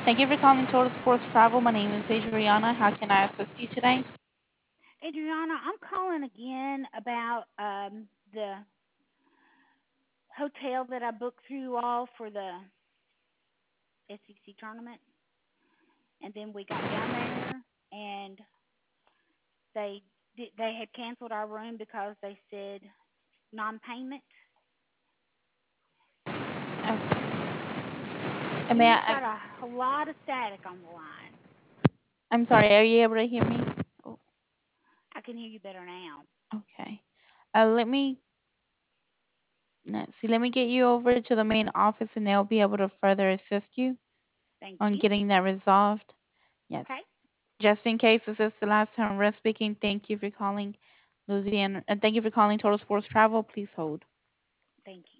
Thank you for calling Total Sports Travel. My name is Adriana. How can I assist you today? Adriana, I'm calling again about the hotel that I booked through you all for the SEC tournament, and then we got down there and they had canceled our room because they said non-payment. Okay. May You've I, got a lot of static on the line. I'm sorry, are you able to hear me? Oh, I can hear you better now. okay. Let me let's see. Let me get you over to the main office, and they'll be able to further assist you Thank on you. getting that resolved. Yes. Okay. Just in case this is the last time we're speaking, thank you for calling Louisiana. Thank you for calling Total Sports Travel. Please hold. Thank you.